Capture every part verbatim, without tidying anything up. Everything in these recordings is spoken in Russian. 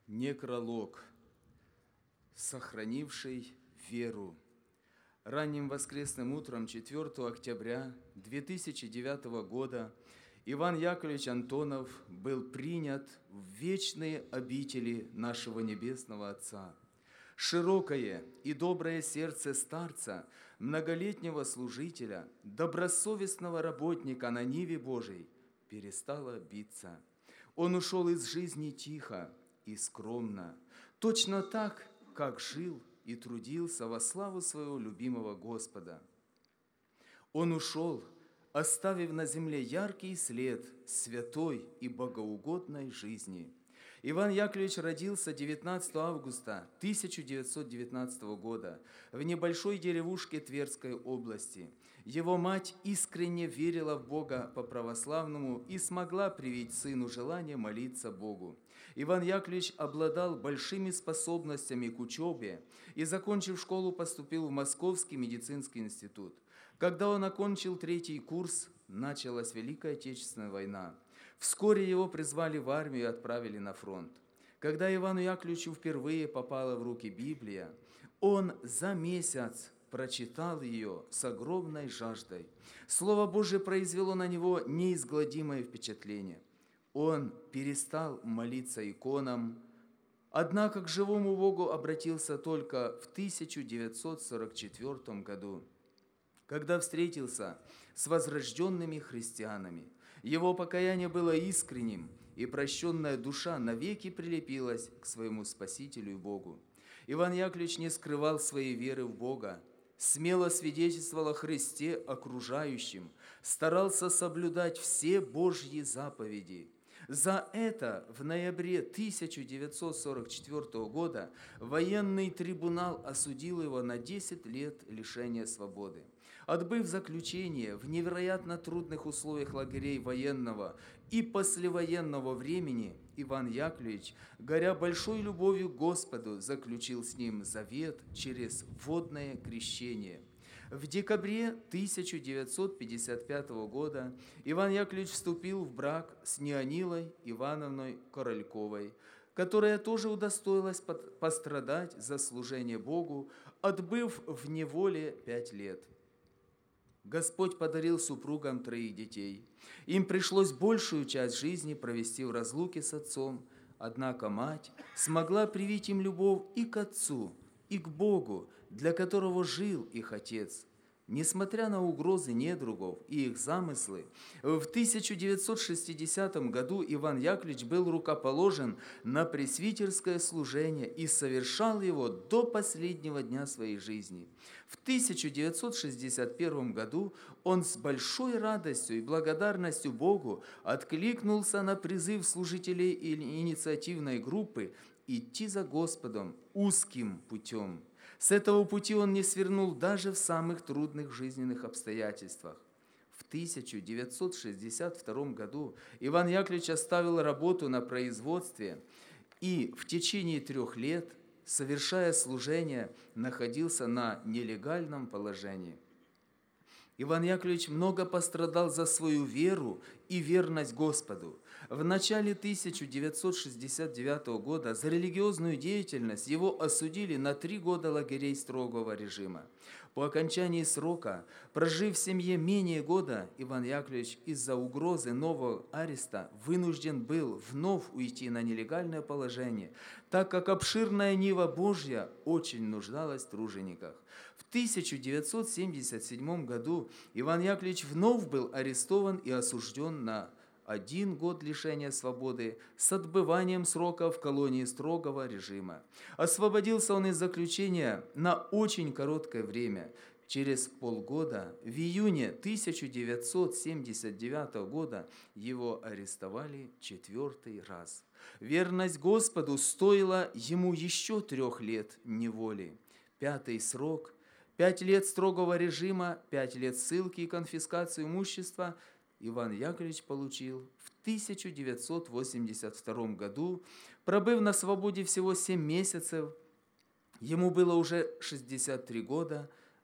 Некролог, сохранивший веру. Ранним воскресным утром четвёртого октября две тысячи девятого года Иван Яковлевич Антонов был принят в вечные обители нашего Небесного Отца. Широкое и доброе сердце старца, многолетнего служителя, добросовестного работника на ниве Божией перестало биться. Он ушел из жизни тихо и скромно, точно так, как жил и трудился во славу своего любимого Господа. Он ушел, оставив на земле яркий след святой и богоугодной жизни. Иван Яковлевич родился девятнадцатого августа тысяча девятьсот девятнадцатого года в небольшой деревушке Тверской области. Его мать искренне верила в Бога по-православному и смогла привить сыну желание молиться Богу. Иван Яковлевич обладал большими способностями к учебе и, закончив школу, поступил в Московский медицинский институт. Когда он окончил третий курс, началась Великая Отечественная война. Вскоре его призвали в армию и отправили на фронт. Когда Ивану Яковлевичу впервые попала в руки Библия, он за месяц прочитал ее с огромной жаждой. Слово Божие произвело на него неизгладимое впечатление. Он перестал молиться иконам, однако к живому Богу обратился только в тысяча девятьсот сорок четвёртом году, когда встретился с возрожденными христианами. Его покаяние было искренним, и прощенная душа навеки прилепилась к своему Спасителю и Богу. Иван Яковлевич не скрывал своей веры в Бога, смело свидетельствовал о Христе окружающим, старался соблюдать все Божьи заповеди. За это в ноябре тысяча девятьсот сорок четвёртого года военный трибунал осудил его на десять лет лишения свободы. Отбыв заключение в невероятно трудных условиях лагерей военного и послевоенного времени, Иван Яковлевич, горя большой любовью к Господу, заключил с ним завет через водное крещение. В декабре тысяча девятьсот пятьдесят пятого года Иван Яковлевич вступил в брак с Неонилой Ивановной Корольковой, которая тоже удостоилась пострадать за служение Богу, отбыв в неволе пять лет. Господь подарил супругам троих детей. Им пришлось большую часть жизни провести в разлуке с отцом, однако мать смогла привить им любовь и к отцу, и к Богу, для которого жил их отец. Несмотря на угрозы недругов и их замыслы, в тысяча девятьсот шестидесятом году Иван Яковлевич был рукоположен на пресвитерское служение и совершал его до последнего дня своей жизни. В тысяча девятьсот шестьдесят первом году он с большой радостью и благодарностью Богу откликнулся на призыв служителей инициативной группы идти за Господом узким путем. С этого пути он не свернул даже в самых трудных жизненных обстоятельствах. В тысяча девятьсот шестьдесят втором году Иван Яковлевич оставил работу на производстве и в течение трех лет, совершая служение, находился на нелегальном положении. Иван Яковлевич много пострадал за свою веру и верность Господу. В начале тысяча девятьсот шестьдесят девятого года за религиозную деятельность его осудили на три года лагерей строгого режима. По окончании срока, прожив в семье менее года, Иван Яковлевич из-за угрозы нового ареста вынужден был вновь уйти на нелегальное положение, так как обширная нива Божья очень нуждалась в тружениках. В тысяча девятьсот семьдесят седьмом году Иван Яковлевич вновь был арестован и осужден на один год лишения свободы с отбыванием срока в колонии строгого режима. Освободился он из заключения на очень короткое время. Через полгода, в июне тысяча девятьсот семьдесят девятого года, его арестовали четвертый раз. Верность Господу стоила ему еще трех лет неволи. Пятый срок, пять лет строгого режима, пять лет ссылки и конфискации имущества Иван Яковлевич получил в тысяча девятьсот восемьдесят втором году, пробыв на свободе всего семь месяцев. Ему было уже шестьдесят три года,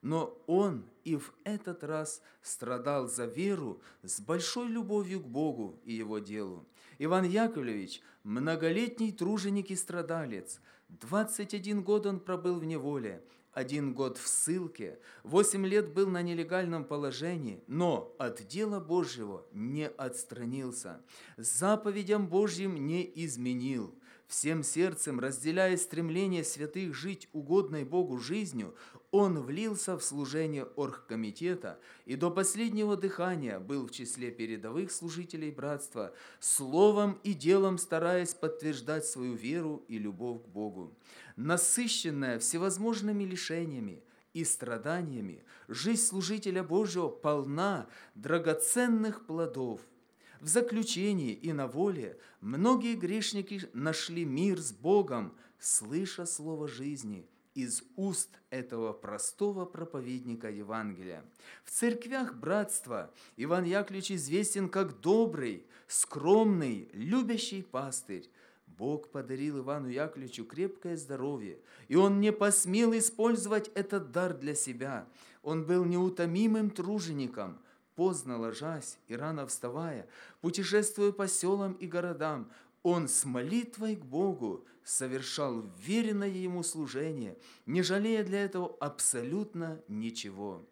Но он и в этот раз страдал за веру с большой любовью к Богу и его делу. Иван Яковлевич – многолетний труженик и страдалец. двадцать один год он пробыл в неволе, один год в ссылке, восемь лет был на нелегальном положении, но от дела Божьего не отстранился, заповедям Божьим не изменил. Всем сердцем, разделяя стремление святых жить угодной Богу жизнью, он влился в служение оргкомитета и до последнего дыхания был в числе передовых служителей братства, словом и делом стараясь подтверждать свою веру и любовь к Богу. Насыщенная всевозможными лишениями и страданиями, жизнь служителя Божьего полна драгоценных плодов. В заключении и на воле многие грешники нашли мир с Богом, слыша слово жизни из уст этого простого проповедника Евангелия. В церквях братства Иван Яковлевич известен как добрый, скромный, любящий пастырь. Бог подарил Ивану Яковлевичу крепкое здоровье, и он не посмел использовать этот дар для себя. Он был неутомимым тружеником, поздно ложась и рано вставая, путешествуя по селам и городам, он с молитвой к Богу совершал веренное ему служение, не жалея для этого абсолютно ничего.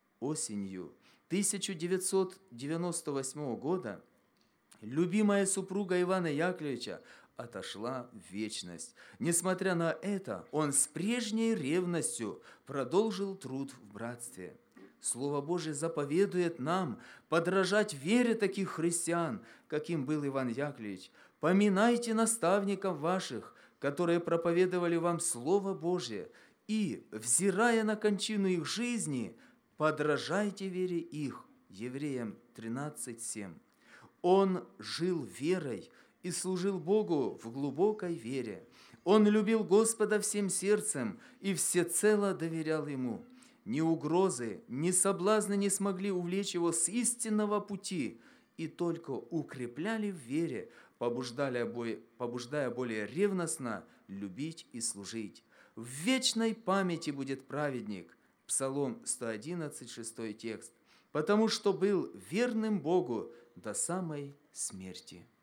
Осенью тысяча девятьсот девяносто восьмого года любимая супруга Ивана Яковлевича отошла в вечность. Несмотря на это, он с прежней ревностью продолжил труд в братстве. Слово Божие заповедует нам подражать вере таких христиан, каким был Иван Яковлевич. Поминайте наставников ваших, которые проповедовали вам Слово Божие, и, взирая на кончину их жизни, подражайте вере их. Евреям тринадцать семь. Он жил верой и служил Богу в глубокой вере. Он любил Господа всем сердцем и всецело доверял Ему. Ни угрозы, ни соблазны не смогли увлечь его с истинного пути и только укрепляли в вере, побуждая более ревностно любить и служить. В вечной памяти будет праведник. Псалом сто одиннадцать, шестой текст. Потому что был верным Богу до самой смерти.